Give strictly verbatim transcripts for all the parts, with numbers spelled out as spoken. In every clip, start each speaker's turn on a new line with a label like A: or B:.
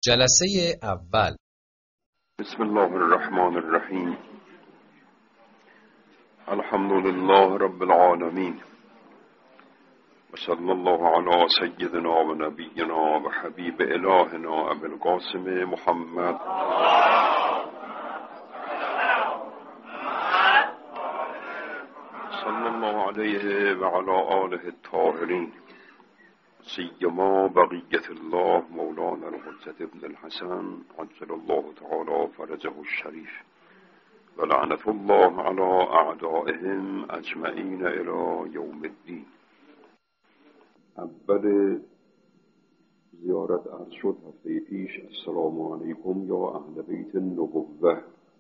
A: جلسه اول.
B: بسم الله الرحمن الرحیم. الحمد لله رب العالمین و صلی الله علی سیدنا و نبینا و حبیب الهنا ابی القاسم محمد صلی الله علیه و علی آله الطاهرین، سیما بقیت الله مولانا الحجة ابن الحسن عجل الله تعالی فرجه الشریف و لعنت الله علی اعدائهم اجمعین الی یوم الدین. اول زیارت عرض شد هفته پیش السلام علیکم یا اهل بیت النبوة.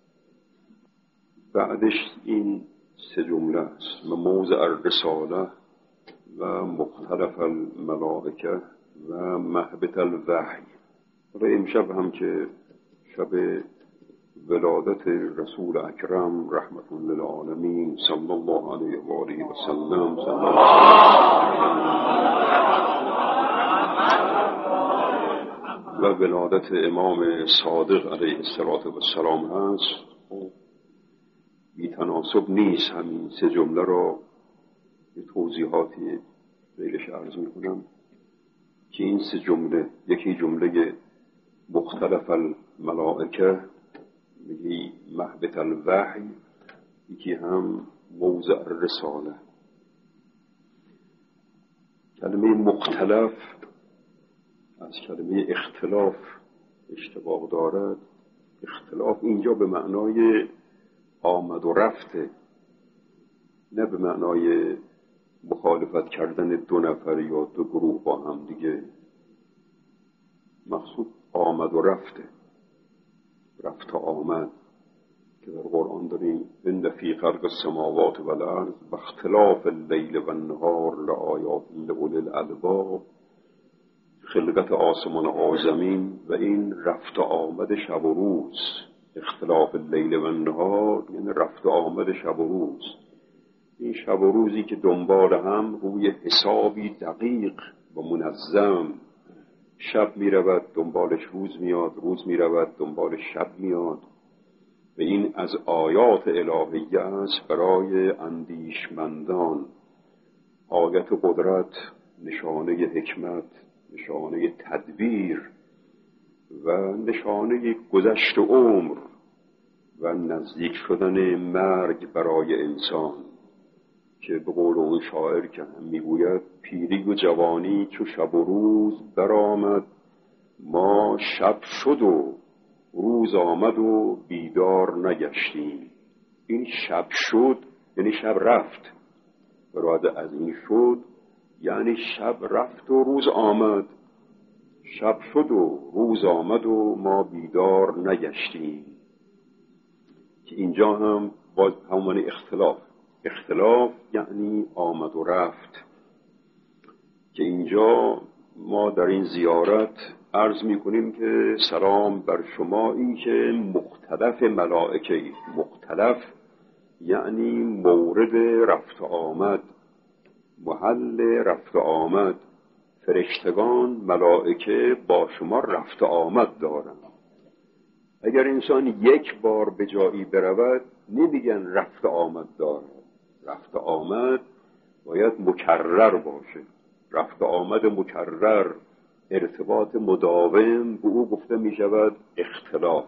B: بعدش این سه جمله است: و موضع الرساله و مختلف الملائکه و مهبط الوحی. برای امشب هم که شب ولادت رسول اکرم رحمت للعالمین صلی الله علیه و آله و سلم و ولادت امام صادق علیه السلام هست، بی تناسب نیست همین سه جمله را به توضیحاتی ریلش عرض می کنم که این سه جمله، یکی جمله مختلف الملائکه، یکی مهبط الوحی، یکی هم موضع الرساله. کلمه مختلف از کلمه اختلاف اشتقاق دارد. اختلاف اینجا به معنای آمد و رفته، نه به معنای مخالفت کردن دو نفر یا دو گروه با هم دیگه. مقصود آمد و رفته، رفت و آمد که در قرآن داریم ان فی خلق السماوات و الارض و اختلاف اللیل و النهار لآیات لأولی الالباب. خلقت آسمان و زمین و این رفت و آمد شب و روز. اختلاف اللیل و النهار یعنی رفت و آمد شب و روز. این شب و روزی که دنبال هم روی حسابی دقیق و منظم، شب می رود دنبالش روز میاد، روز می رود دنبالش شب میاد. و این از آیات الهیه است برای اندیشمندان. آیت قدرت، نشانه حکمت، نشانه تدبیر و نشانه گذشت عمر و نزدیک شدن مرگ برای انسان، که به قول اون شاعر که هم میگوید پیری و جوانی چو شب و روز برآمد، ما شب شد و روز آمد و بیدار نگشتیم. این شب شد یعنی شب رفت، برای از این شد یعنی شب رفت و روز آمد. شب شد و روز آمد و ما بیدار نگشتیم، که اینجا هم باز همون اختلاف. اختلاف یعنی آمد و رفت، که اینجا ما در این زیارت عرض می کنیم که سلام بر شمایی که مختلف ملائکه. مختلف یعنی مورد رفت آمد، محل رفت آمد. فرشتگان ملائکه با شما رفت آمد دارند. اگر انسان یک بار به جایی برود نمیگن رفت آمد دارد. رفت آمد باید مکرر باشه. رفت آمد مکرر، ارتباط مداوم، به او گفته می شود اختلاف.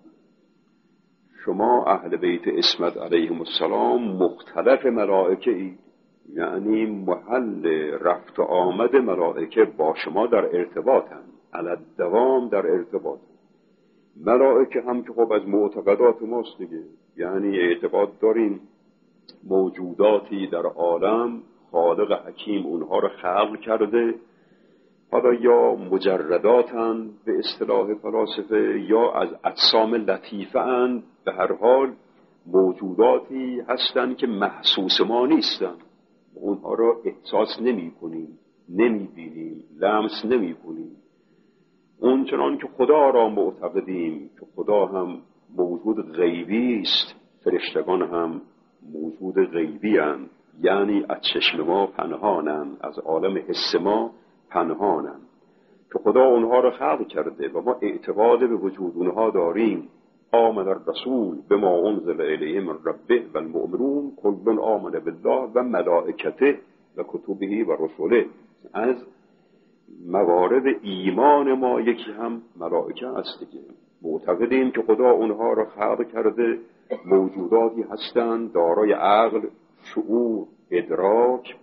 B: شما اهل بیت عصمت علیهم السلام مختلف ملائکه اید، یعنی محل رفت آمد ملائکه با شما در ارتباطند، علی الدوام در ارتباط. ملائکه هم که خب از معتقدات ماست دیگه، یعنی اعتقاد داریم موجوداتی در عالم خالق حکیم اونها رو خلق کرده، حالا یا مجرداتن به اصطلاح فلاسفه یا از اجسام لطیفه اند. به هر حال موجوداتی هستند که محسوس ما نیستند، اونها را احساس نمی کنیم، نمی بینیم، لمس نمی کنیم. اون چنان که خدا را معتقدیم که خدا هم موجود غیبی است، فرشتگان هم موجود غیبی اند، یعنی از چشم ما پنهانند، از عالم حس ما پنهانند. که خدا اونها رو خلق کرده و ما اعتقاد به وجود اونها داریم. آمن الرسول بما انزل الیه من ربه و المؤمنون کل آمن بالله و ملائکته و کتبه و رسله. از موارد ایمان ما یکی هم ملائکه است دیگه. معتقدیم که خدا اونها را خلق کرده، موجوداتی هستند دارای عقل، شعور، ادراک،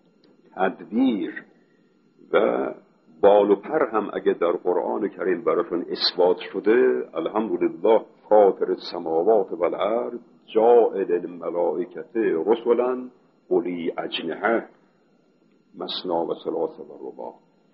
B: تدبیر و بال و پر هم اگه در قرآن کریم براشون اثبات شده. الحمدلله فاطر السماوات و الارض جاعل الملائکه رسلا اولی اجنحه مثنا و ثلاث و رباع.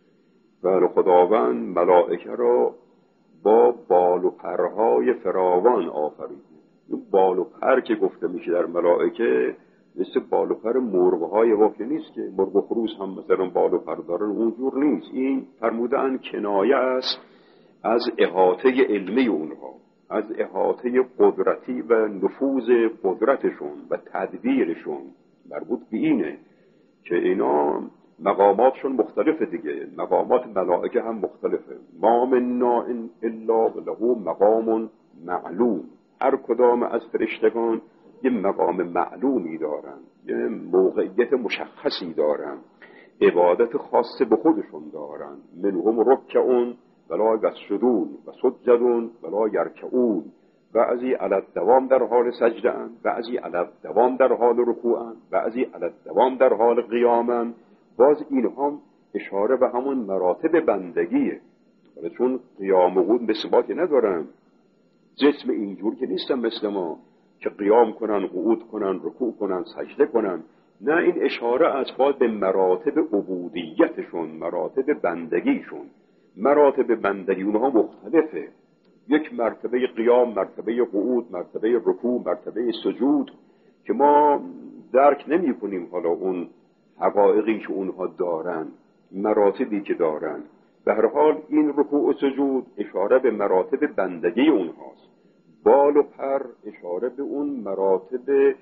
B: و خداوند ملائکه را با بال و پرهای فراوان آفرید. این بال و پر که گفته میشه در ملائکه مثل بال و پر مرغ‌های واقعی نیست که مرغ و خروس هم مثلا بال و پر دارن، اونجور نیست. این فرمودن کنایه است از احاطه علمی اونها، از احاطه قدرتی و نفوذ قدرتشون و تدبیرشون. مربوط به اینه که اینا مقاماتشون مختلفه دیگه. مقامات ملائکه هم مختلفه. ما منا الا له مقام معلوم. هر کدام از فرشتگان یه مقام معلومی دارن، یه موقعیت مشخصی دارن، عبادت خاصه به خودشون دارن. منهم رکعون ولا یسجدون و سجدون ولا یرکعون. بعضی علی الدوام در حال سجده اند، بعضی علی الدوام در حال رکوع اند، بعضی علی الدوام در حال قیام اند. باز اینها اشاره به همون مراتب بندگیه. ولی چون قیام و قعود مثل ما که ندارن، جسم اینجور که نیستن مثل ما که قیام کنن، قعود کنن، رکوع کنن، سجده کنن. نه، این اشاره از باید به مراتب عبودیتشون، مراتب بندگیشون. مراتب بندگی اونها مختلفه. یک مرتبه قیام، مرتبه قعود، مرتبه رکوع، مرتبه سجود که ما درک نمی کنیم حالا اون حقایقی که اونها دارن، مراتبی که دارن. به هر حال این رکوع و سجود اشاره به مراتب بندگی اونهاست. بال و پر اشاره به اون مراتب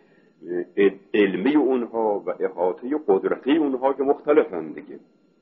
B: علمی اونها و احاطه قدرتی اونها که مختلفند دیگه.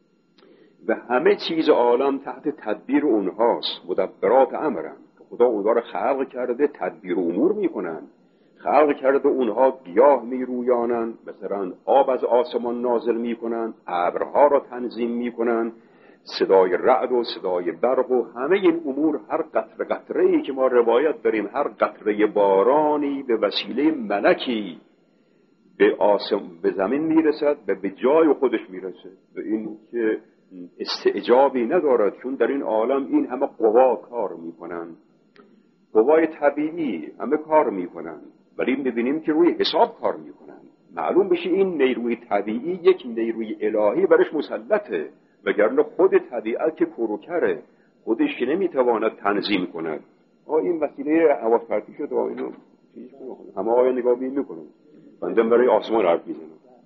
B: و همه چیز عالم تحت تدبیر اونهاست. مدبرات امرن. خدا اونها رو خلق کرده، تدبیر امور میکنن. خلق کرده اونها گیاه میرویانن، مثلا آب از آسمان نازل میکنن، ابرها را تنظیم میکنن، صدای رعد و صدای برق و همه این امور. هر قطره قطره‌ای که ما روایت داریم، هر قطره بارانی به وسیله ملکی به آسم به زمین میرسد و به جای خودش میرسه. به این که استعجابی ندارد، چون در این عالم این همه قوا کار میکنن، قوای طبیعی همه کار میکنن، ولی میبینیم که روی حساب کار میکنن. معلوم بشه این نیروی طبیعی یک نیروی الهی برش مسلطه، وگرنه خود طبیعت که کروکره، خودش که نمیتواند تنظیم کند. آه این وسیله حواس پرتی شد و اینو همه آیا نگاه بیم میکنن، بندم برای آسمان حرف میزنن.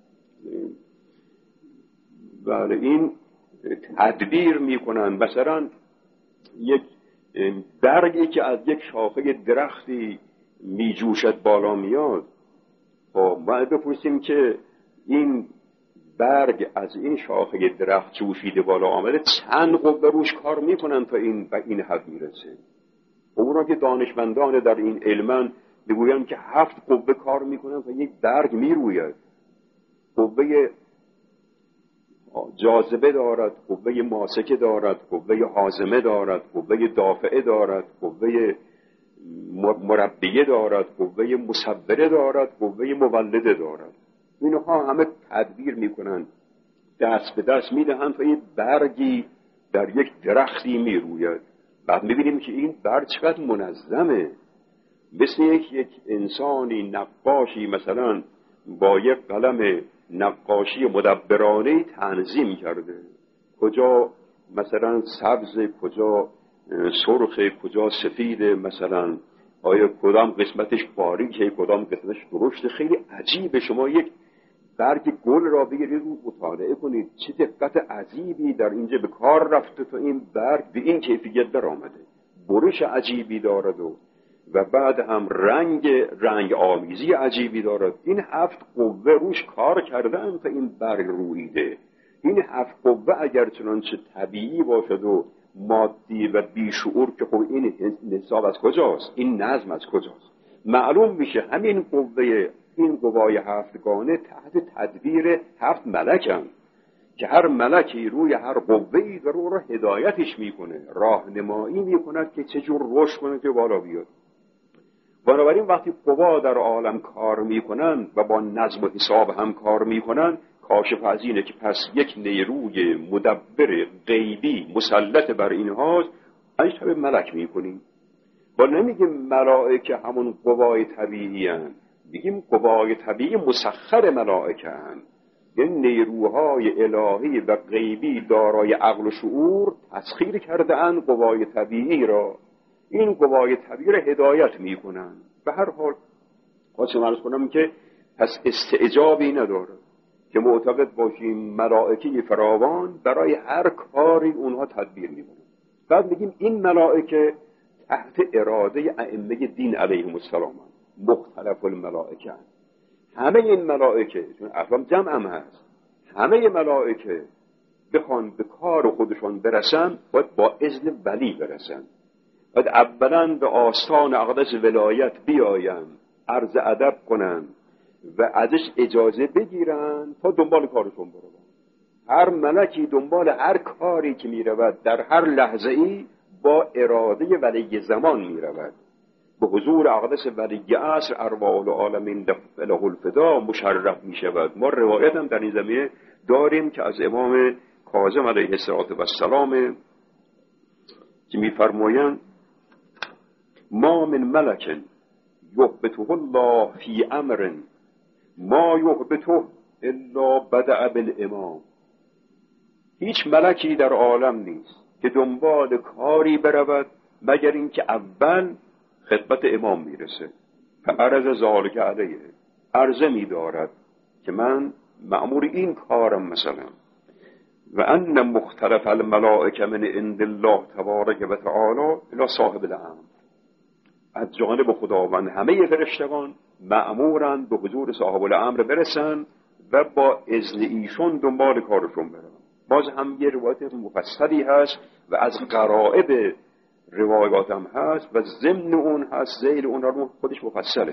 B: بله، این تدبیر میکنن. مثلا یک برگی که از یک شاخه درختی میجوشد بالا میاد، خب باید بپرسیم که این برگ از این شاخه درخت جوشیده بالا آمده، چند قوه روش کار میکنن تا این به این حد میرسه. اونا که دانشمندان در این علمن میگوین که هفت قوه کار میکنن تا یک برگ میروید. قوه جاذبه دارد، قوه ماسکه دارد، قوه حازمه دارد، قوه دافعه دارد، قوه مربیه دارد، قوه مصبره دارد، قوه مولده دارد. اینها همه تدبیر میکنن، دست به دست میدهند تا یک برگی در یک درختی میروید. بعد میبینیم که این برگ چقدر منظمه. مثل یک, یک انسانی نقاشی مثلا با یک قلم نقاشی مدبرانه تنظیم کرده، کجا مثلا سبز، کجا سرخ، کجا سفید، مثلا آیا کدام قسمتش باریکه، کدام قسمتش درشته. خیلی عجیبه. شما یک برگ گل را بگیرید و مطالعه کنید، چه دقت عجیبی در اینجا به کار رفته تا این برگ به این کیفیت در آمده. برش عجیبی دارد و و بعد هم رنگ رنگ آمیزی عجیبی دارد. این هفت قوه روش کار کردن تا این برگ رویده. این هفت قوه اگر چنانچه طبیعی باشد و مادی و بیشعور که خب این حساب از کجاست؟ این نظم از کجاست؟ معلوم میشه همین قوه، این قوای هفتگانه تحت تدبیر هفت ملکن که هر ملکی روی هر قوه‌ای داره او را هدایتش میکنه، راهنمایی میکند که چجور رشد کنه که بالا بیاد. بنابراین وقتی قوا در عالم کار میکنن و با نظم و حساب هم کار میکنن، کاشف از اینه که پس یک نیروی مدبر غیبی مسلط بر اینهاست، از شب ملک میکنیم. با نمیگیم ملائکه همون قوای طبیعی هن، بگیم قوای طبیعی مسخر ملائکه هن، یعنی نیروهای الهی و غیبی دارای عقل و شعور تسخیر کرده اند قوای طبیعی را. این قوای طبیعی را هدایت میکنن. به هر حال خواستم عرض کنم که پس استعجابی نداره که معتقد باشیم ملائکه فراوان برای هر کاری اونها تدبیر میکنن. بعد میگیم این ملائکه تحت اراده ائمه دین علیهم السلام مختلف الملائکه هست. همه این ملائکه، چون اصلا جمع هم هست، همه ملائکه بخوان به کار خودشان برسن باید با اذن ولی برسن. باید اولا به آستان اقدس ولایت بیاین، عرض ادب کنن و ازش اجازه بگیرن تا دنبال کارشون برون. هر ملکی دنبال هر کاری که میرود در هر لحظه ای با اراده ولی زمان میرود. به حضور اقدس ولی عصر ارواح العالمین له الفدا مشرف میشود. ما روایت هم در این زمینه داریم که از امام کاظم علیه السلام که میفرمایند ما من ملک یهبطه الله فی امر ما یهبطه الا بدأ بالامام. هیچ ملکی در عالم نیست که دنبال کاری برود مگر اینکه اول خدمت امام میرسه. فعرض ذالک علیه، عرضه میدارد که من مأمور این کارم مثلا. و ان مختلف الملائکه من عند الله تبارک و تعالی الی صاحب الامر. از جانب خداوند همه فرشتگان مأمورند به حضور صاحب الامر برسن و با اذن ایشون دنبال کارشون برن. باز هم یه روایت مفصلی هست و از غرائب روایات هم هست و ضمن اون هست، ذیل اون رو خودش مفصله.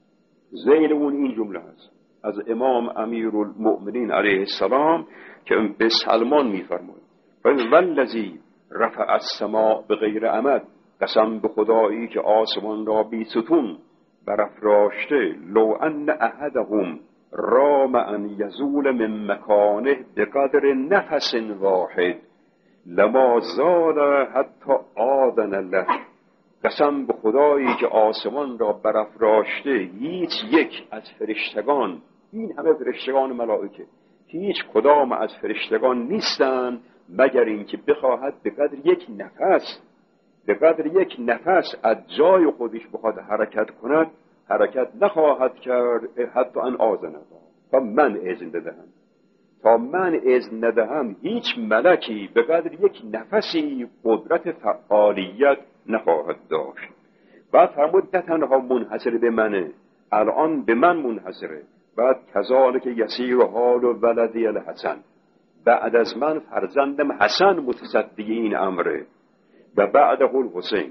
B: ذیل اون این جمله هست از امام امیرالمؤمنین علیه السلام که به سلمان میفرماید والذی رفع السماء بغیر عمد، قسم به خدایی که آسمان را بی ستون برافراشته، لو ان احدهم رام ان یزول من مکانه بقدر نفس واحد لما زال حتی آذن له. قسم به خدایی که آسمان را برافراشته، هیچ یک از فرشتگان، این همه فرشتگان ملائکه، هیچ کدام از فرشتگان نیستند مگر اینکه بخواهد به قدر یک نفس، به قدر یک نفس از جای خودش بخواد حرکت کند، حرکت نخواهد کرد حتی ان آذن له، تا من اذن بدهم. تا من اذن ندهم هیچ ملکی به قدر یک نفسی قدرت فعالیت نخواهد داشت. بعد فرمود نه تنها منحصر به منه، الان به من منحصره. بعد کذالک یسیر حال و ولدی الحسن، بعد از من فرزندم حسن متصدی این امره و بعده الحسین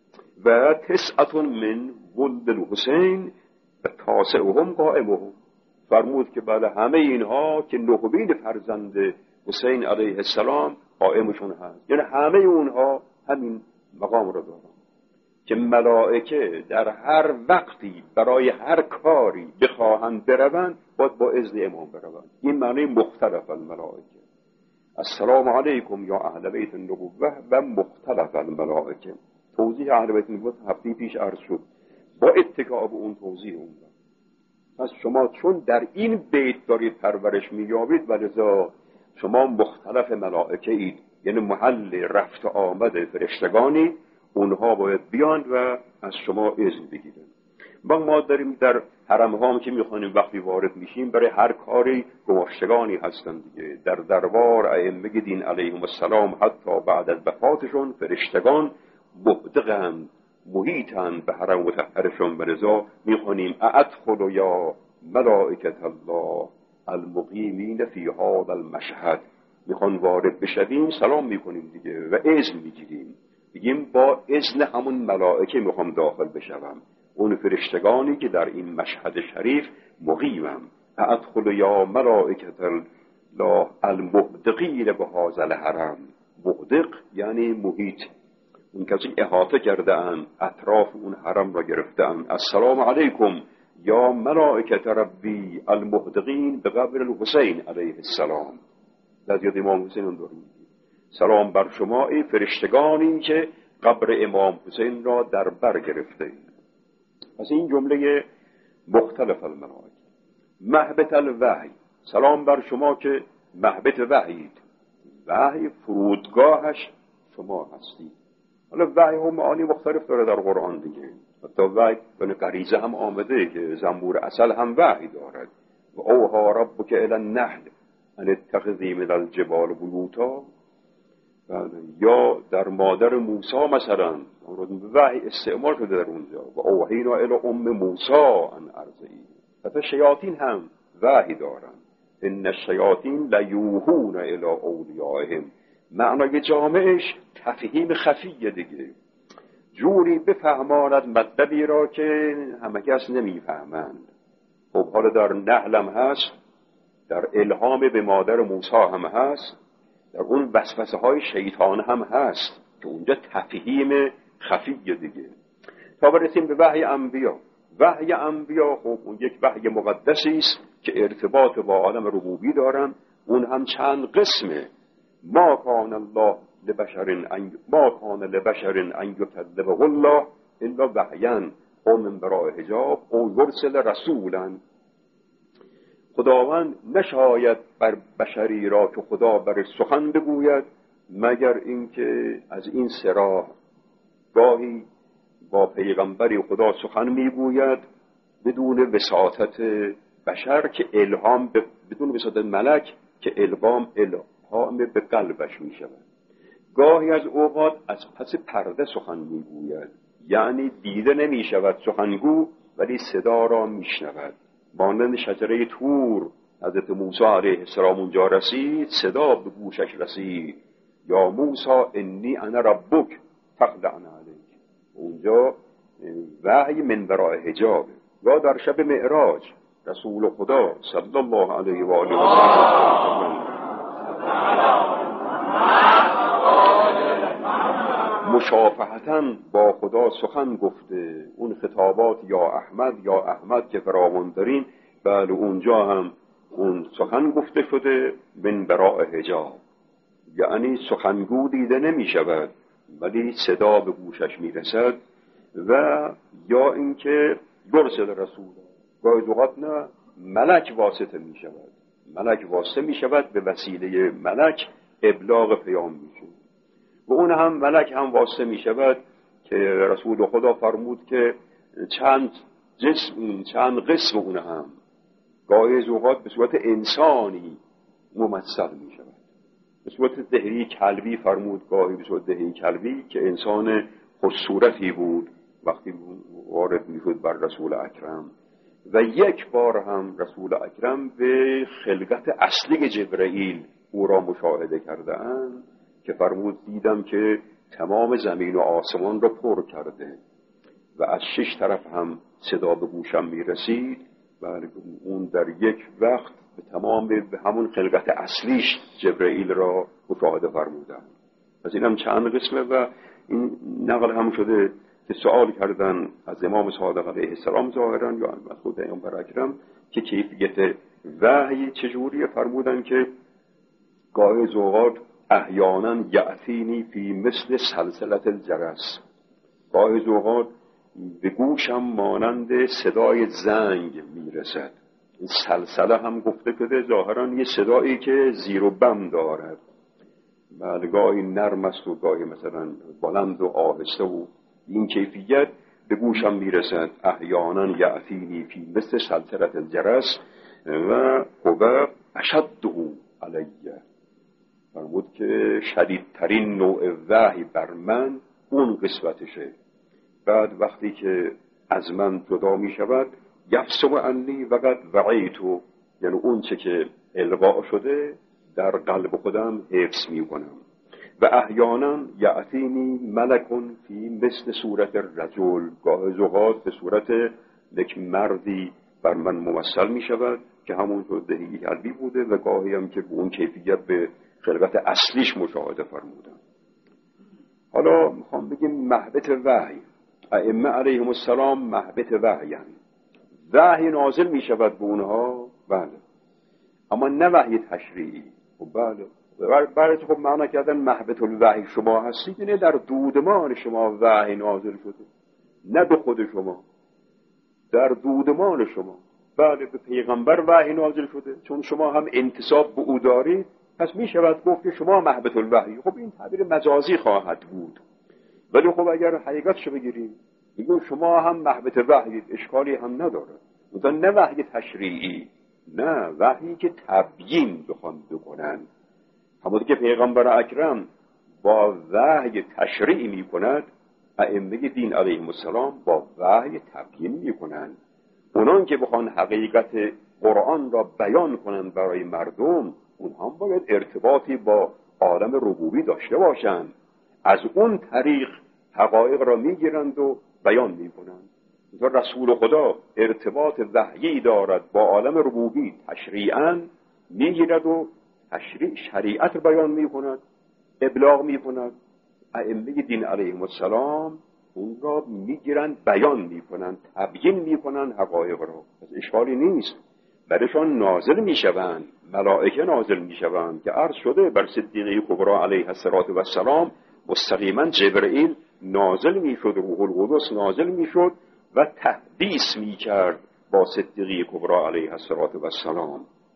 B: و تسعة من ولد الحسین و تاسعهم قائمهم. فرمود که بله همه اینها که نخبین فرزند حسین علیه السلام قائمشون هست، یعنی همه اونها همین مقام رو دارن که ملائکه در هر وقتی برای هر کاری بخواهند بروند باید با اذن امام بروند. این معنی مختلف الملائکه. السلام علیکم یا اهل بیت النبوه و مختلف الملائکه. توضیح اهل بیت النبوه هفته پیش عرض شد با اتکا به اون توضیح اون. پس شما چون در این بیت دارید پرورش می‌یابید و لذا شما مختلف ملائکه اید، یعنی محل رفت آمد فرشتگانی، اونها باید بیان و از شما اذن بگیرن. ما ما داریم در حرم ها که میخوانیم وقتی وارد میشیم برای هر کاری گماشتگانی هستن دیگه. در دربار ائمه دین علیهم السلام حتی بعد از وفاتشون فرشتگان مبدقند، محیطند به حرم مطهرشون. به رضا میخوانیم ادخلوا یا ملائکة الله المقیمین فی هذا المشهد میخوان وارد بشویم سلام میکنیم دیگه و اذن میگیریم، بگیم با اذن همون ملائکه میخوام داخل بشوم، اون فرشتگانی که در این مشهد شریف مقیمم. ادخل یا ملائکه الله المبدقین بهذا الحرم. مبدق یعنی محیط، اون کسی احاطه کرده اند، اطراف اون حرم را گرفته اند. السلام علیکم یا ملائکه ربی المبدقین به قبر الحسین علیه السلام. در یاد امام حسین هم داریم. سلام بر شما ای فرشتگانی که قبر امام حسین را در بر گرفته اید. پس این جمله مختلف الملائکه. مهبط الوحی، سلام بر شما که مهبط وحیید، وحی فرودگاهش شما هستید. حالا وحی هم معانی مختلف داره در قرآن دیگه، حتی وحی به غریزه هم آمده که زنبور عسل هم وحی دارد. و اوحی ربک الی النحل ان اتخذی من الجبال بیوتا. یا در مادر موسی مثلا وحی استعمال شده در اونجا، و اوحینا الی ام موسی ان ارضعی. حتی شیاطین هم وحی دارن، ان الشیاطین لیوحون الی اولیائهم. معنای جامعش تفهیم خفیه دیگه، جوری بفهماند مطلبی را که همه کس نمیفهمند. خب حالا در نحلم هست، در الهام به مادر موسی هم هست، در اون وسوسه های شیطان هم هست که اونجا تفهیم خفیه دیگه. تا برسیم به وحی انبیا. وحی انبیا خب اون یک وحی مقدسی است که ارتباط با عالم ربوبی دارن. اون هم چند قسمه. ما کان الله لبشر ان ما کان لبشر ان یکذبه الله الا وحیا او من وراء حجاب او یرسل رسولا. خداوند نشاید بر بشری را که خدا بر سخن بگوید مگر اینکه از این سرا گاهی با پیغمبری خدا سخن میگوید بدون وساطت بشر که الهام ب... بدون وساطت ملک که الهام الهام به قلبش می شود. گاهی از اوقات از پس پرده سخن میگوید، یعنی دیده نمی شود سخنگو ولی صدا را می شنود. مانند شجره طور حضرت موسی علیه السلام اونجا رسید، صدا به گوشش رسید یا موسی انی انا ربک فخلع علیک. اونجا وحی من وراء حجاب. و در شب معراج رسول خدا صلی الله علیه و آله و سلم مشافهتاً با خدا سخن گفته. اون خطابات یا احمد یا احمد که فراوان دارین، بله اونجا هم اون سخن گفته شده من وراء حجاب، یعنی سخنگو دیده نمی شود ولی صدا به گوشش می رسد. و یا اینکه یرسل رسول، گاهی اوقات نه ملک واسطه می شود، ملک واسطه می شود، به وسیله ملک ابلاغ پیام می شود. و اون هم ملک هم واسطه می شود که رسول خدا فرمود که چند جسم چند قسم اون هم گاهی اوقات به صورت انسانی ممثل می شود. به صورت دهری کلبی فرمود، گاهی به صورت دهری کلبی که انسان خوشصورتی بود وقتی وارد می شد بر رسول اکرم. و یک بار هم رسول اکرم به خلقت اصلی جبرئیل او را مشاهده کرده اند که فرمود دیدم که تمام زمین و آسمان را پر کرده و از شش طرف هم صدا به گوشم می رسید. و اون در یک وقت به تمام به همون خلقت اصلیش جبرئیل را مشاهده فرمودند. از این هم چند قسمه و این نقل هم شده که سوال کردن از امام صادق علیه السلام ظاهرا یا از خود پیامبر اکرم که کیفیت وحی چجوریه. فرمودن که گاهی اوقات احیانا یأتینی فی مثل سلسلة الجرس، گاهی اوقات به گوشم مانند صدای زنگ میرسد. این سلسله هم گفته شده ظاهرا یه صدایی که زیر و بم دارد، بعد گاهی نرم است و گاهی مثلا بلند و آهسته و این کیفیت به گوشم میرسد. احیانا یأتینی فی مثل سلسلة الجرس و هو اشده علیه. فرمود که شدیدترین نوع وحی بر من اون قسمتشه. بعد وقتی که از من جدا می شود یفسم عنی وقد وعیتو، یعنی اون چه که القا شده در قلب خودم حفظ می کنم. و احیانا یعتینی ملکون فی مثل صورت رجل، گاه اوقات به صورت یک مردی بر من ممثل می شود که همونطور دهی قلبی بوده و گاهی هم که به اون کیفیت به خلقت اصلیش مشاهده فرمودم. حالا میخوام بگیم محبت وحی. ائمه علیهم السلام محبت وحی هستند. وحی نازل می شود به اونها، بله، اما نه وحی تشریعی. خب بله، برای خب معنا کردن محبت الوحی شما هستید، اینه در دودمان شما وحی نازل شده، نه به خود شما، در دودمان شما. بله، به پیغمبر وحی نازل شده، چون شما هم انتساب به او دارید، پس می شود گفت که شما محبت الوحی. خب این تعبیر مجازی خواهد بود، ولی خب اگر حقیقتشو بگیریم میگم شما هم محبت وحی، اشکالی هم نداره. مثلا نه وحی تشریعی، نه وحی که تبیین بخوان بکنن. همونطور که پیغمبر اکرم با وحی تشریع می کند، ائمه دین علیهم السلام با وحی تبیین می کنند. اونان که بخوان حقیقت قرآن را بیان کنند برای مردم، اونها هم باید ارتباطی با عالم ربوبی داشته باشند، از اون طریق حقایق را می گیرند و بیان می کنند. رسول خدا ارتباط وحیی دارد با عالم ربوبی، تشریعاً می گیرد و تشریع شریعت بیان می کند، ابلاغ می کند. ائمه دین علیهم السلام اون را می گیرند، بیان می کنند، تبیین می کنند حقایق را. از اشکالی نیست. برشان نازل می شوند، ملائکه نازل می شوند که عرض شده بر صدیقه کبری علیه السلام مستقیما جبرئیل نازل می شد، روح القدس نازل می شد و تحدیث می کرد با صدیقه کبری علیه السلام.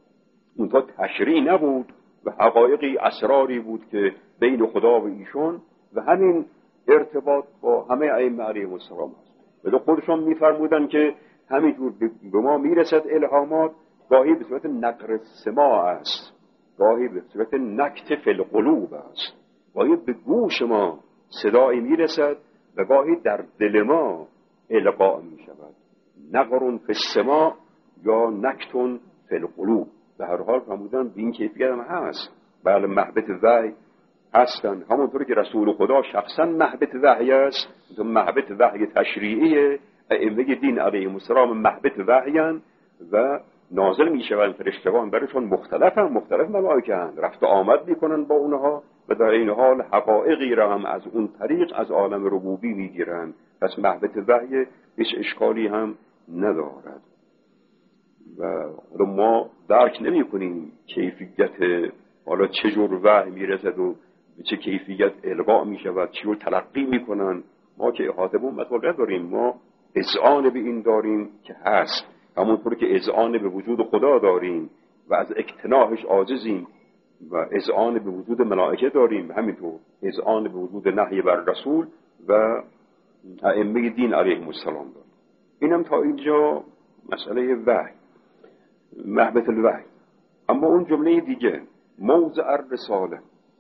B: اونتا تشریع نبود و حقایقی اسراری بود که بین خدا و ایشون و همین ارتباط با همه ائمه علیهم السلام است. ولی خودشون می‌فرمودن که همینجور به ما میرسد الهامات، گاهی به صورت نقر سماع است، گاهی به صورت نکت فی القلوب است، گاهی به گوش ما صدایی میرسد و گاهی در دل ما القا میشود. نقرون فی السماع یا نکتون فی القلوب. به هر حال فرمودن به این کیفیت هم هست. بله، محبت وحی هستن، همونطور که رسول خدا شخصا محبت وحی است. محبت وحی تشریعی ائمه دین علیهم السلام محبت وحیان و نازل می شوند فرشتگان برشون مختلف هم مختلف ملائکه هم رفت و آمد می کنن با اونها و در این حال حقایقی را هم از اون طریق از عالم ربوبی می گیرن. پس محبت وحی هیچ اشکالی هم ندارد و ما درک نمی کنیم کیفیت حالا چجور وحی می رسد و به چه کیفیت القا می شود، چی رو تلقی می کنن. ما که احاطه به مطلب نداریم، ما اذعان به این داریم که هست، همونطور که اذعان به وجود خدا داریم و از اقتناعش عاجزیم و اذعان به وجود ملائکه داریم، همینطور اذعان به وجود نهی بر رسول و ائمه دین علیهم السلام داریم. اینم تا اینجا مسئله وحی، محبت الوحی. اما اون جمله دیگه، موضع الرساله،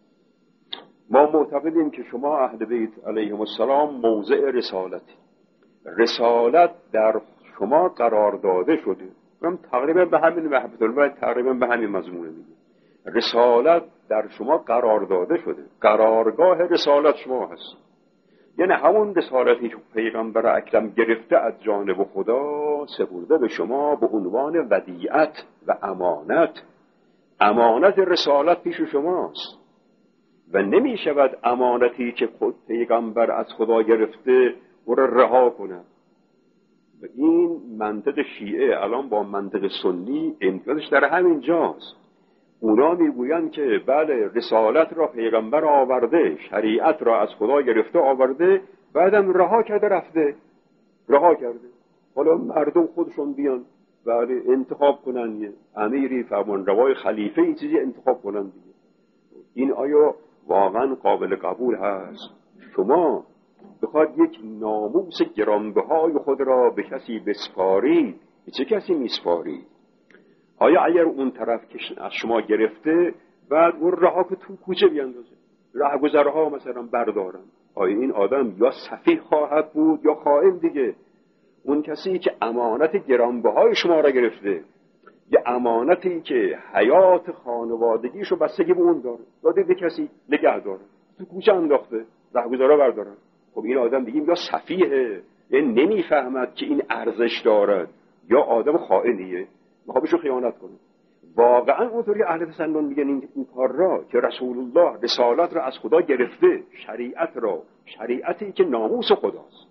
B: ما معتقدیم که شما اهل بیت علیهم السلام موضع رسالتی، رسالت در شما قرار داده شده. هم تقریبا به همین محبت الوحی، تقریبا به همین مضمون میگه. رسالت در شما قرار داده شده، قرارگاه رسالت شما هست. یعنی همون رسالتی که پیغمبر اکرم گرفته از جانب خدا سپرده به شما به عنوان ودیعت و امانت. امانت رسالت پیش شماست و نمی شود امانتی که خود پیغمبر از خدا گرفته او را رها کند. و این منطق شیعه الان با منطق سنی امتیازش در همین جاست. اونا میگویند که بله، رسالت را پیغمبر آورده، شریعت را از خدا گرفته آورده، بعدم رها کرده رفته، رها کرده. حالا مردم خودشون بیان بله انتخاب کنن، یه امیری فرمان روای خلیفه این چیزی انتخاب کنن دیگه. این آیا واقعا قابل قبول هست؟ شما بخواد یک ناموس گرانبهای خود را به کسی بسپارید، به چه کسی میسپارید؟ آیا اگر اون طرف که از شما گرفته بعد اون رها که تو کوچه بیاندازه، رهگذرها مثلا بردارن، آیا این آدم یا سفیه خواهد بود یا خائن دیگه؟ اون کسی که امانت گرانبهای شما را گرفته یه امانتی که حیات خانوادگیشو بستگی به اون داره، داده به کسی نگه داره، تو کوچه انداخته، رهگذرا بردارن. خب این آدم بگیم یا سفیهه، یعنی نمیفهمد که این ارزش دارد، یا آدم خائنیه میخوابشو خیانت کنه. واقعا اونطوری اهل تسنن میگن این, این کار را که رسول الله رسالت را از خدا گرفته، شریعت را، شریعتی که ناموس خداست.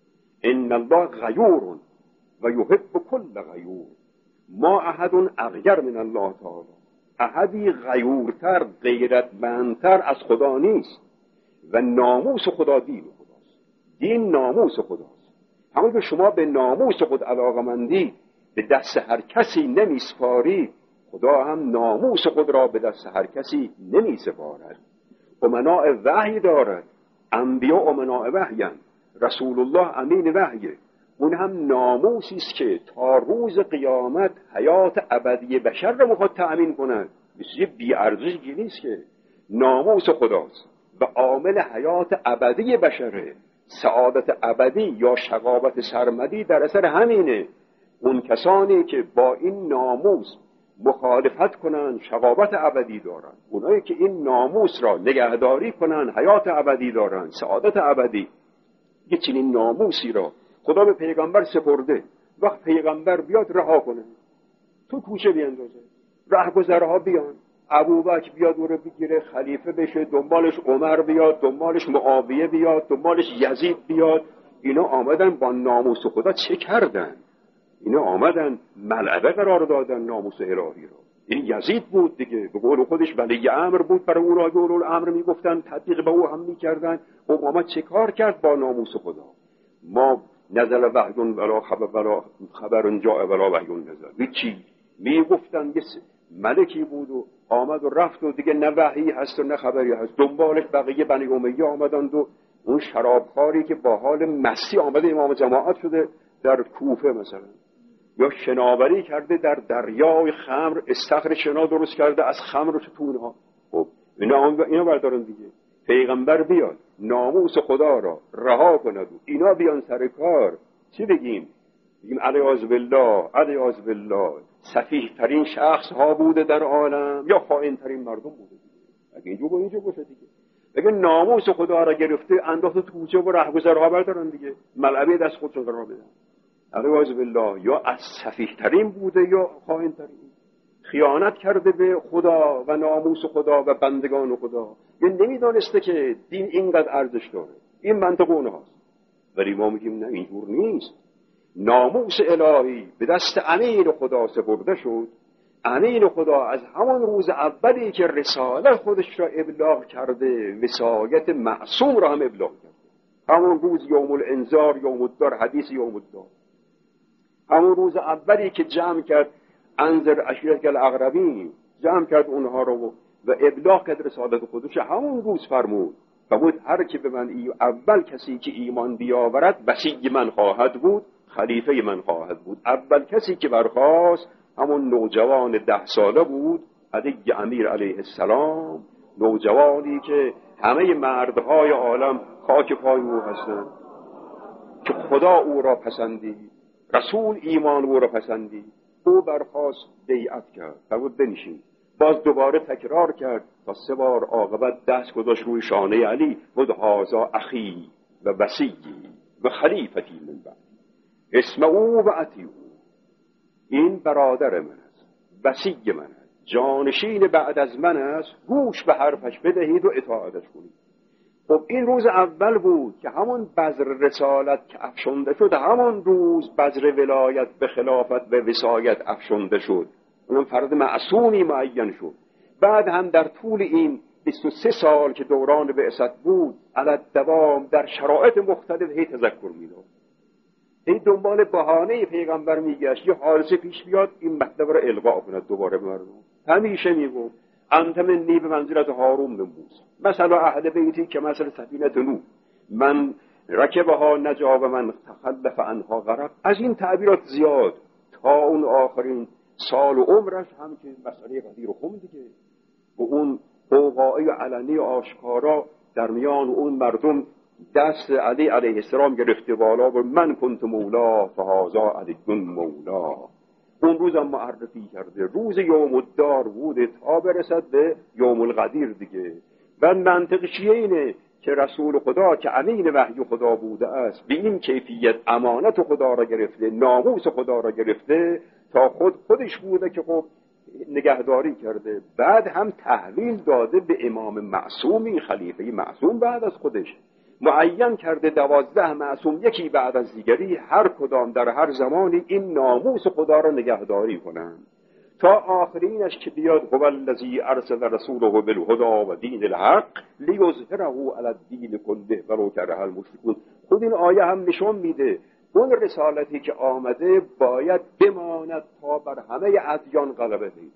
B: ان الله غیور و یحب کل غیور، ما احد اغیر من الله تعالی، احدی غیورتر غیرتمندتر از خدا نیست و ناموس خدا دین خداست. دین ناموس خداست. همون که شما به ناموس خود علاقمندی به دست هر کسی نمیسپاری، خدا هم ناموس خود را به دست هر کسی نمیسپارد. امناء وحی دارد، انبیا امناء وحی‌اند، رسول الله امین وحیه. اون هم ناموسی است که تا روز قیامت حیات ابدی بشر را میخواد تأمین کند. مثل بی ارزشی نیست که ناموس خداست و عامل حیات ابدی بشره. سعادت ابدی یا شقاوت سرمدی در اثر همینه. اون کسانی که با این ناموس مخالفت کنن شقاوت ابدی دارن، اونایی که این ناموس را نگهداری کنن حیات ابدی دارن، سعادت ابدی. یه چنین ناموسی را خدا به پیغمبر سپرده، وقت پیغمبر بیاد رها کنه، تو کوچه بیاندازه، رهگذرها بیان، ابوبکر بیاد او رو بگیره خلیفه بشه، دنبالش عمر بیاد، دنبالش معاویه بیاد، دنبالش یزید بیاد. اینا آمدن با ناموس خدا چه کردن؟ اینا آمدن ملعبه قرار دادن ناموس الهی را. این یزید بود دیگه، به قول خودش ولی امر بود، برای او را اولو الامر میگفتن، تطبیق به او هم میکردن. او آمد چه کار کرد با ناموس خدا؟ ما نزل وحی ولا خبر ولا خبر جاء ولا وحی نزل، هیچی میگفتن. یه ملکی بود و آمد و رفت و دیگه نه وحی هست و نه خبری هست. دنبالش بقیه بنی امیه آمدند و اون شرابخواری که با حال مستی آمده امام جماعت شده در کوفه مثلا، یا شناوری کرده در دریای خمر، استخر شنا درست کرده از خمر رو تو اونها. خب اینا اینا بردارن دیگه. پیغمبر بیاد ناموس خدا را رها کند و اینا بیان سر کار، چی بگیم؟ بگیم علیاذ بالله علیاذ بالله سفیه ترین شخص ها بوده در عالم یا خائن ترین مردم بوده دیگه. اگه اینجا با اینجا باشه دیگه، اگه ناموس خدا را گرفته انداخته تو کوچه و رهگذرها بردارن دیگه، ملعبه دست خودشون قرار بدن. علیاذ بالله یا از سفیه ترین بوده یا خائن ترین، خیانت کرده به خدا و ناموس خدا و بندگان خدا. یه نمیدانسته که دین اینقدر ارزش داره. این منطق اونهاست. ولی ما میگیم نه، اینجور نیست. ناموس الهی به دست امین خدا سپرده شد. امین خدا از همان روز اولی که رسالت خودش را ابلاغ کرده، وصایت معصوم را هم ابلاغ کرده. همون روز یوم الانذار، یوم الدار، حدیث یوم الدار، همون روز اولی که جمع کرد انذر عشیرتک الاقربین، جمع کرد اونها رو و ابلاغ کرد رسالت خودش، همون روز فرمود فرمود هر کی به من ای اول کسی که ایمان بیاورد وصی من خواهد بود، خلیفه من خواهد بود. اول کسی که برخاست همون نوجوان ده ساله بود، علی امیر علیه السلام، نوجوانی که همه مردهای عالم خاک پای او هستند، که خدا او را پسندید، رسول ایمان او را پسندید. او برخاست بیعت کرد، فرمود بنشین. باز دوباره تکرار کرد تا سه بار عاقبت دست گذاشت روی شانه علی، بود هازا اخی و وصی و خلیفتی من بعد اسم او و اطیعوا، این برادر من است، وصی من است، جانشین بعد از من است، گوش به حرفش بدهید و اطاعتش کنید. خب این روز اول بود که همون بذر رسالت که افشنده شد، همون روز بذر ولایت به خلافت و وصایت افشنده شد، اونم فرد معصومی معین شد. بعد هم در طول این بیست و سه سال که دوران بعثت بود، علی دوام در شرایط مختلف هی تذکر می‌داد، هی دنبال بهانه پیغمبر میگشت، یه حادثه پیش بیاد این مطلب رو القا کند دوباره به مردم. همیشه میگفت انت منی به منزلت هارون بن موسی، مثلا اهل بیتی که مثل سفینه نوح، من رکبها نجا و من تخلف عنها غرق. از این تعبیرات زیاد تا اون آخرین سال و عمرش هم که مسئله قدیر و خم دیگه، و اون قوقایی علنی آشکارا در میان اون مردم دست علی علیه السلام گرفته بالا و من کنت مولا فهازا علی مولا. اون روز هم معرفی کرده، روز یوم الدار بوده تا برسد به یوم القدیر دیگه. و منطقش اینه که رسول خدا که امین وحی خدا بوده است، به این کیفیت امانت خدا را گرفته، ناموس خدا را گرفته، تا خود خودش بوده که خب نگهداری کرده. بعد هم تحویل داده به امام معصومی، خلیفه معصوم بعد از خودش، معین کرده دوازده معصوم یکی بعد از دیگری، هر کدام در هر زمانی این ناموس خدا را نگهداری کنند تا آخرینش که بیاد هو الذی ارسل رسوله بالهدی و دین الحق لیظهره علی الدین کله ولو کره المشرکون. خود این آیه هم نشون میده اون رسالتی که آمده باید بماند تا بر همه ادیان غلبه پیدا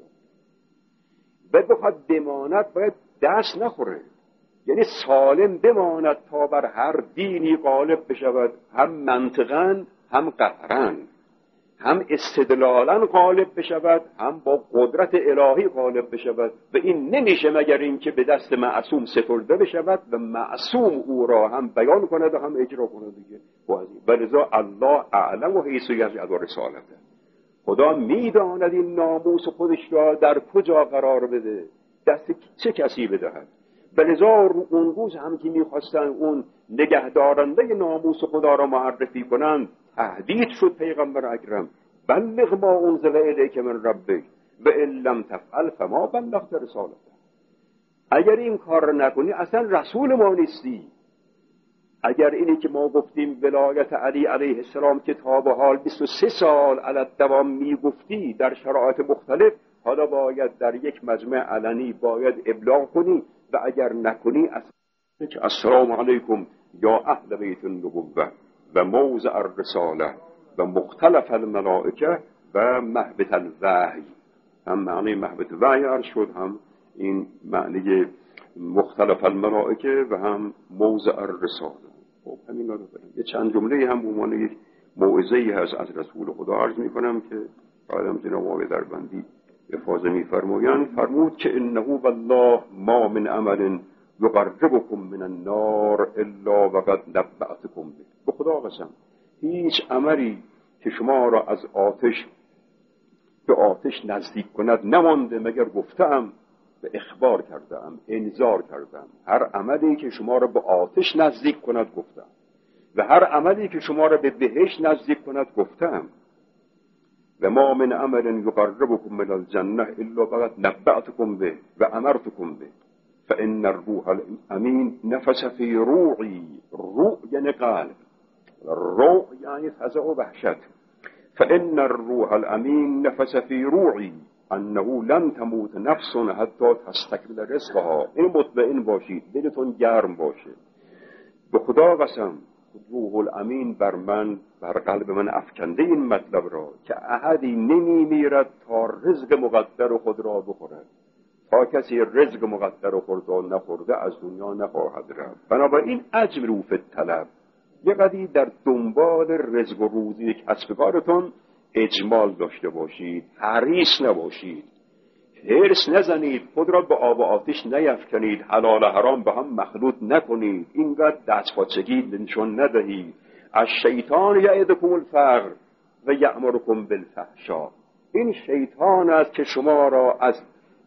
B: و بخواد بماند باید دست نخوره، یعنی سالم بماند تا بر هر دینی غالب بشود، هم منطقاً هم قهراً، هم استدلالاً غالب بشود، هم با قدرت الهی غالب بشود. و این نمیشه مگر این که به دست معصوم سپرده بشود و معصوم او را هم بیان کند و هم اجرا کند دیگه. ولذا الله اعلم و حیث یجعل رسالته، خدا میداند این ناموس خودش را در کجا قرار بده، دست چه کسی بدهد. ولذا اون روز هم که میخواستن اون نگهدارنده ناموس خدا را معرفی کنند، تهدید شد پیغمبر اکرم بلغ ما انزل الیک من ربک و ان لم تفعل فما بلغت رسالته. اگر این کار را نکنی اصلا رسول ما نیستی. اگر اینی که ما گفتیم ولایت علی علیه السلام که تا به حال بیست و سه سال علی الدوام میگفتی در شرایط مختلف، حالا باید در یک مجمع علنی باید ابلاغ کنی و اگر نکنی اصلا السلام علیکم یا اهل بیت النبوة و موضع الرساله و مختلف الملائکه و مهبط الوحی. هم معنی مهبط وحی عرض شد، هم این معنی مختلف الملائکه و هم موضع الرساله. خب همین رو بریم یه چند جمله هم به عنوان یک موعظه‌ای هست از رسول خدا عرض می‌کنم که بعدم جناب آقای دربندی افاضه می‌فرمایند. فرمود که انه والله ما من عمل یقربکم من النار الا وقد نبأتکم به. به خدا قسم هیچ عملی که شما را از آتش به آتش نزدیک کند نمانده مگر گفتم و اخبار کردم، انذار کردم. هر عملی که شما را به آتش نزدیک کند گفتم و هر عملی که شما را به بهشت نزدیک کند گفتم. و ما من عمل یقربکم من الجنه الا وقد نبأتکم به و امرتکم به فان الروح الامین نفس فی روعی. روح یعنی قلب، روح یعنی فزع و وحشت. فان الروح الامین نفس فی روعی انه لن تموت نفس حتی تستکمل رزقها. این مطمئن باشید، دلتون گرم باشه. به خدا قسم روح الامین بر من، بر قلب من افکنده این مطلب را که احدی نمی میرد تا رزق مقدر خود را بخورد. تا کسی رزق مقدر خود را نخورده از دنیا نخواهد رفت. بنابراین اجملوا فی الطلب، یه قدری در دنبال رزق و روزی کسب کارتون اجمال داشته باشید، حریص نباشید، حرص نزنید، خود را به آب و آتش نیفکنید، حلال و حرام به هم مخلوط نکنید، اینقدر دستپاچگی نشون ندهید. از شیطان یعدکم الفقر و یأمرکم بالفحشاء. این شیطان است که شما را از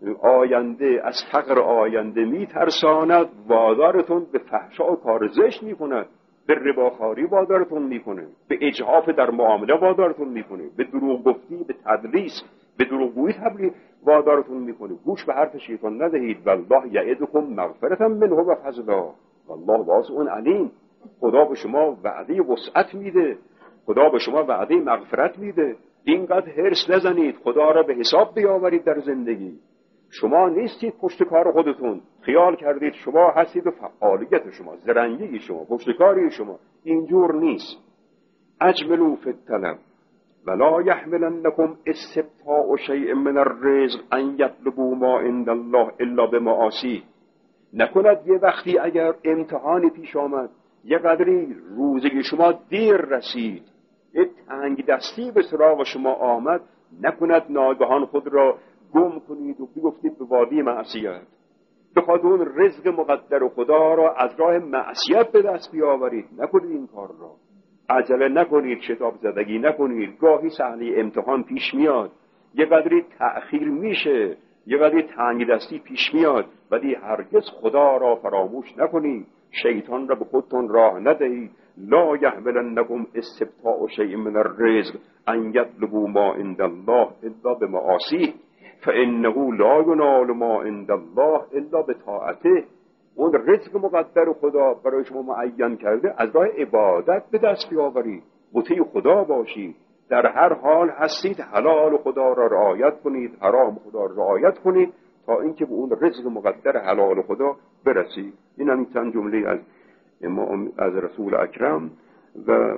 B: آینده، از فقر آینده میترساند، وادارتون به فحشا و کار زشت میکند، به رباخواری وادارتون میکنه، به اجحاف در معامله وادارتون میکنه، به دروغ گفتی، به تدلیس، به دروغگویی تبلیغ وادارتون میکنه. گوش به حرف شیطان ندهید. والله یعدکم مغفرة منه و فضلا والله واسع علیم. خدا به شما وعده وسعت میده، خدا به شما وعده مغفرت میده. اینقدر حرص نزنید، خدا را به حساب بیاورید در زندگی. شما نیستید پشت کار خودتون، خیال کردید شما هستید و فعالیت شما، زرنگی شما، پشت کاری شما. اینجور نیست. اجملوا فی الطلب ولا يحملنكم استبطاء شيء من الرزق ان يطلبوا ما عند الله الا بمعاصی. نکند یه وقتی اگر امتحانی پیش آمد، یه قدری روزی شما دیر رسید، یه تنگ دستی به سراغ شما آمد، نکند ناگهان خود را گم کنید و بگفتید به وادی معصیت، بخواد اون رزق مقدر خدا را از راه معصیت به دست بیاورید. نکنید این کار را، عجله نکنید، شتاب زدگی نکنید. گاهی صحنه امتحان پیش میاد، یه قدری تأخیر میشه، یه قدری تنگ دستی پیش میاد، ولی هرگز خدا را فراموش نکنید، شیطان را به خودتون راه ندهید. لا یحملنکم استبطاء شیء من الرزق ان یطلبوا ما عند الله الا بمعاصیه فانه لا ینال ما عند الله الا بطاعته. اون رزق مقدر خدا برای شما معین کرده، از راه عبادت به دست بیاورید، مطیع خدا باشید، در هر حال هستید حلال خدا را رعایت کنید، حرام خدا را رعایت کنید تا اینکه به اون رزق مقدر حلال خدا برسید. این هم چند جمله از امام از رسول اکرم. و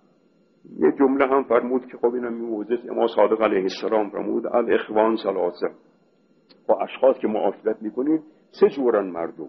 B: یه جمله هم فرمود که خب اینم موجز امام صادق علیه السلام فرمود: الاخوان ثلاثه، با اشخاص که معاشرت میکنید سه جورن مردم.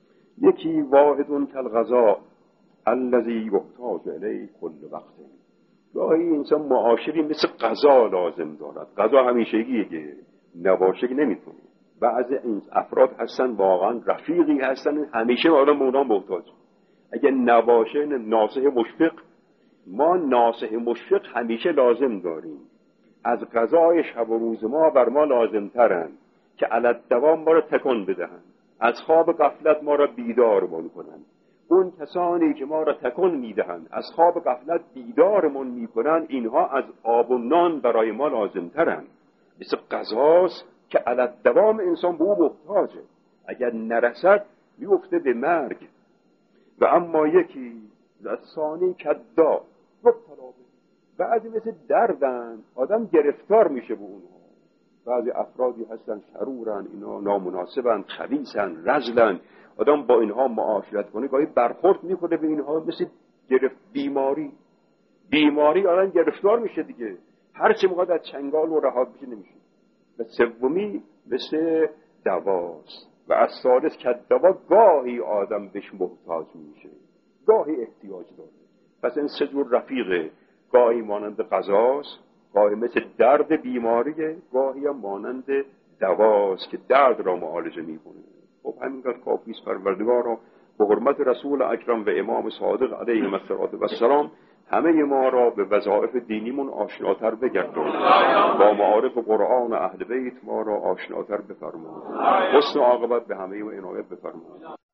B: یکی واحدون کالغذاء الذی یحتاج الیه کل وقت. گاهی انسان معاشری مثل غذا لازم دارد. غذا همیشگیه که نباشه که نمیتونه. بعضی این افراد هستن واقعا رفیقی هستن، همیشه آدم به اونها محتاج. اگه نباشه ناصح مشفق، ما ناصح مشفق همیشه لازم داریم. از غذای شب و روز ما بر ما لازم ترن که علت دوام ما را تکان بدهند، از خواب غفلت ما را بیدارمون کنند. اون کسانی که ما را تکان میدهند، از خواب غفلت بیدارمون میکنند، اینها از آب و نان برای ما لازم ترند. مثل غذاست که علت دوام انسان به او محتاجه، اگر نرسد میفته به مرگ. و اما یکی ثانی کدا مبتلا به، بعضی مثل دردن، آدم گرفتار میشه به اونها. بعضی افرادی هستن شرورن، اینا نامناسبن، خبیثن، رذلن، آدم با اینها معاشرت کنه گاهی برخورد میکنه به اینها مثل گرفت بیماری. بیماری آدم گرفتار میشه دیگه، هر چی میخواد از چنگال و رها بشه نمیشه. و سومی مثل دواست. و از ثالث که دوا گاهی آدم بهش محتاج میشه، گاهی احتیاج داره. پس این سه جور رفیقه، گاهی مانند غذاست، گاهی مثل درد بیماریه، گاهی هم مانند دواست که درد را معالجه میکنه. خب همینقدر کافی است پروردگارا به حرمت رسول اکرم و امام صادق علیه السلام همه ما را به وظایف دینیمون آشناتر بگردون، با معارف قرآن و اهل بیت ما را آشناتر بفرمایید، حسن عاقبت به همه و عنایت بفرمایید.